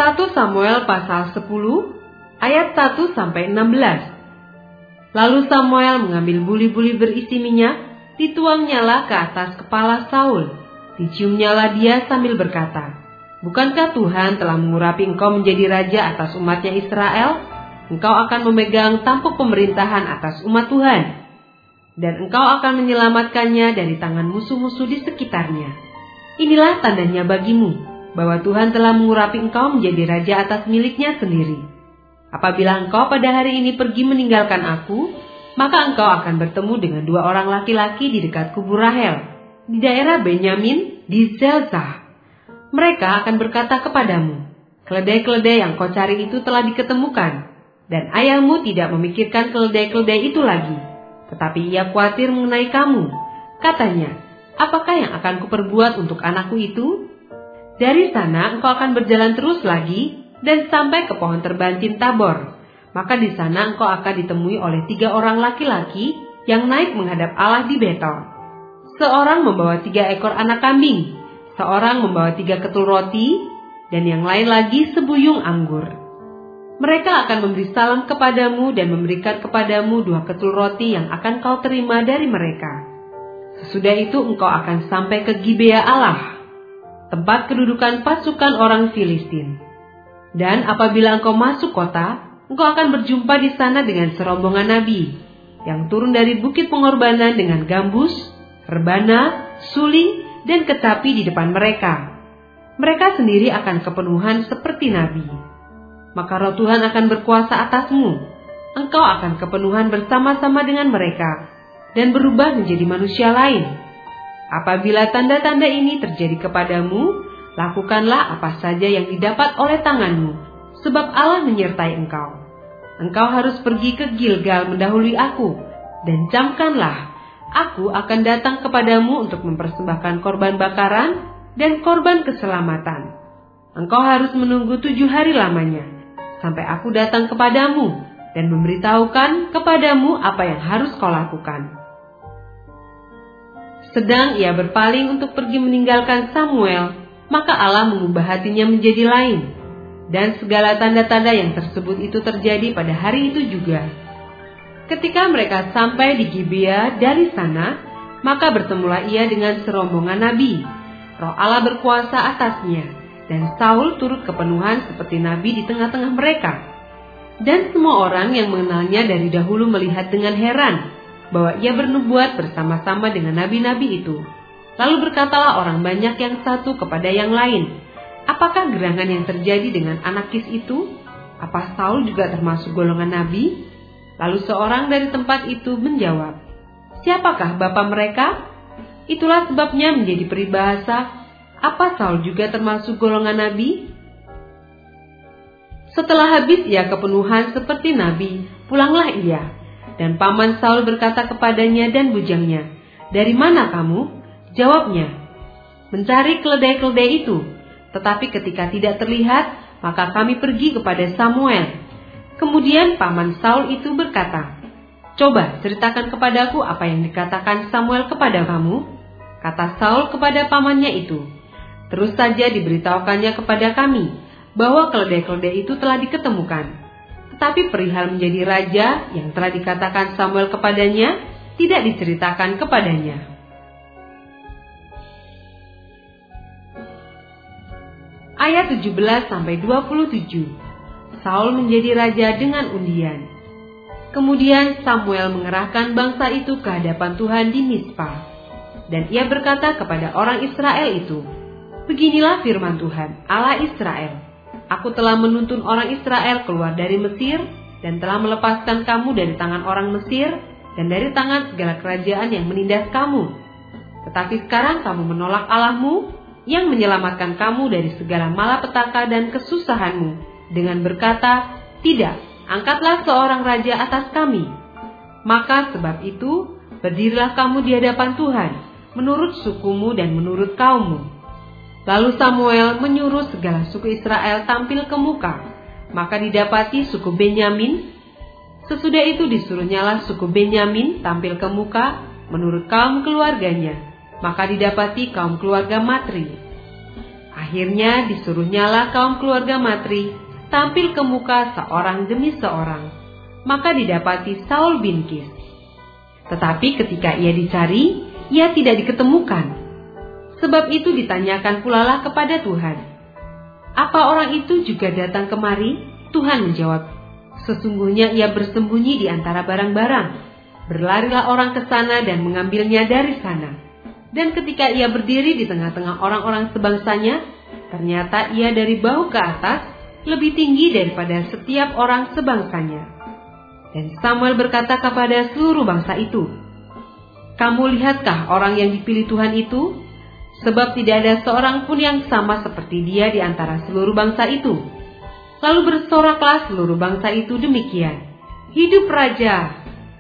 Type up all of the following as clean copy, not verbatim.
1 Samuel pasal 10 ayat 1 sampai 16. Lalu Samuel mengambil buli-buli berisi minyak, dituangnya ke atas kepala Saul, diciumnyalah dia sambil berkata, "Bukankah Tuhan telah mengurapi engkau menjadi raja atas umatnya Israel? Engkau akan memegang tampuk pemerintahan atas umat Tuhan, dan engkau akan menyelamatkannya dari tangan musuh-musuh di sekitarnya. Inilah tandanya bagimu, bahwa Tuhan telah mengurapi engkau menjadi raja atas miliknya sendiri. Apabila engkau pada hari ini pergi meninggalkan aku, maka engkau akan bertemu dengan 2 orang laki-laki di dekat kubur Rahel, di daerah Benyamin di Zelzah. Mereka akan berkata kepadamu, keledai-keledai yang kau cari itu telah diketemukan, dan ayahmu tidak memikirkan keledai-keledai itu lagi, tetapi ia khawatir mengenai kamu. Katanya, apakah yang akan kuperbuat untuk anakku itu? Dari sana engkau akan berjalan terus lagi, dan sampai ke pohon terbantin Tabor. Maka di sana engkau akan ditemui oleh 3 orang laki-laki yang naik menghadap Allah di Betel. Seorang membawa 3 ekor anak kambing, seorang membawa 3 ketul roti, dan yang lain lagi sebuyung anggur. Mereka akan memberi salam kepadamu dan memberikan kepadamu 2 ketul roti yang akan kau terima dari mereka. Sesudah itu engkau akan sampai ke Gibea Allah, tempat kedudukan pasukan orang Filistin. Dan apabila engkau masuk kota, engkau akan berjumpa di sana dengan serombongan nabi, yang turun dari bukit pengorbanan dengan gambus, rebana, suling, dan kecapi di depan mereka. Mereka sendiri akan kepenuhan seperti nabi. Maka roh Tuhan akan berkuasa atasmu. Engkau akan kepenuhan bersama-sama dengan mereka, dan berubah menjadi manusia lain. Apabila tanda-tanda ini terjadi kepadamu, lakukanlah apa saja yang didapat oleh tanganmu, sebab Allah menyertai engkau. Engkau harus pergi ke Gilgal mendahului aku, dan camkanlah, aku akan datang kepadamu untuk mempersembahkan korban bakaran dan korban keselamatan. Engkau harus menunggu 7 hari lamanya, sampai aku datang kepadamu dan memberitahukan kepadamu apa yang harus kau lakukan." Sedang ia berpaling untuk pergi meninggalkan Samuel, maka Allah mengubah hatinya menjadi lain, dan segala tanda-tanda yang tersebut itu terjadi pada hari itu juga. Ketika mereka sampai di Gibea dari sana, maka bertemulah ia dengan serombongan nabi. Roh Allah berkuasa atasnya, dan Saul turut kepenuhan seperti nabi di tengah-tengah mereka. Dan semua orang yang mengenalnya dari dahulu melihat dengan heran bahwa ia bernubuat bersama-sama dengan nabi-nabi itu. Lalu berkatalah orang banyak yang satu kepada yang lain, "Apakah gerangan yang terjadi dengan anak Kis itu? Apa Saul juga termasuk golongan nabi?" Lalu seorang dari tempat itu menjawab, "Siapakah bapa mereka?" Itulah sebabnya menjadi peribahasa, "Apa Saul juga termasuk golongan nabi?" Setelah habis ia kepenuhan seperti nabi, pulanglah ia. Dan paman Saul berkata kepadanya dan bujangnya, "Dari mana kamu?" Jawabnya, "Mencari keledai-keledai itu. Tetapi ketika tidak terlihat, maka kami pergi kepada Samuel." Kemudian paman Saul itu berkata, "Coba ceritakan kepadaku apa yang dikatakan Samuel kepada kamu." Kata Saul kepada pamannya itu, "Terus saja diberitahukannya kepada kami bahwa keledai-keledai itu telah diketemukan. Tetapi perihal menjadi raja yang telah dikatakan Samuel kepadanya, tidak diceritakan kepadanya." Ayat 17-27. Saul menjadi raja dengan undian. Kemudian Samuel mengerahkan bangsa itu ke hadapan Tuhan di Mizpah. Dan ia berkata kepada orang Israel itu, "Beginilah firman Tuhan, Allah Israel. Aku telah menuntun orang Israel keluar dari Mesir, dan telah melepaskan kamu dari tangan orang Mesir, dan dari tangan segala kerajaan yang menindas kamu. Tetapi sekarang kamu menolak Allahmu, yang menyelamatkan kamu dari segala malapetaka dan kesusahanmu, dengan berkata, 'Tidak, angkatlah seorang raja atas kami.' Maka sebab itu, berdirilah kamu di hadapan Tuhan, menurut sukumu dan menurut kaummu." Lalu Samuel menyuruh segala suku Israel tampil ke muka, maka didapati suku Benyamin. Sesudah itu disuruhnyalah suku Benyamin tampil ke muka menurut kaum keluarganya, maka didapati kaum keluarga Matri. Akhirnya disuruhnyalah kaum keluarga Matri tampil ke muka seorang demi seorang. Maka didapati Saul bin Kis. Tetapi ketika ia dicari, ia tidak diketemukan. Sebab itu ditanyakan pulalah kepada Tuhan, "Apa orang itu juga datang kemari?" Tuhan menjawab, "Sesungguhnya ia bersembunyi di antara barang-barang. Berlarilah orang ke sana dan mengambilnya dari sana." Dan ketika ia berdiri di tengah-tengah orang-orang sebangsanya, ternyata ia dari bahu ke atas lebih tinggi daripada setiap orang sebangsanya. Dan Samuel berkata kepada seluruh bangsa itu, "Kamu lihatkah orang yang dipilih Tuhan itu? Sebab tidak ada seorang pun yang sama seperti dia di antara seluruh bangsa itu." Lalu bersoraklah seluruh bangsa itu demikian, "Hidup raja!"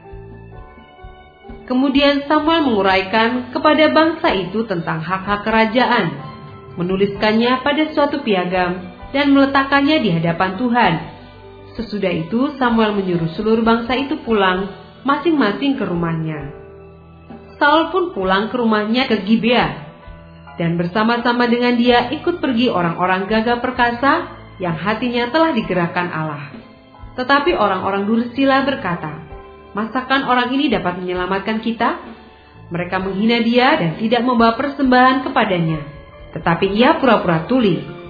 Kemudian Samuel menguraikan kepada bangsa itu tentang hak-hak kerajaan, menuliskannya pada suatu piagam dan meletakkannya di hadapan Tuhan. Sesudah itu Samuel menyuruh seluruh bangsa itu pulang masing-masing ke rumahnya. Saul pun pulang ke rumahnya ke Gibea, dan bersama-sama dengan dia ikut pergi orang-orang gagah perkasa yang hatinya telah digerakkan Allah. Tetapi orang-orang dursila berkata, "Masakan orang ini dapat menyelamatkan kita?" Mereka menghina dia dan tidak membawa persembahan kepadanya, tetapi ia pura-pura tuli.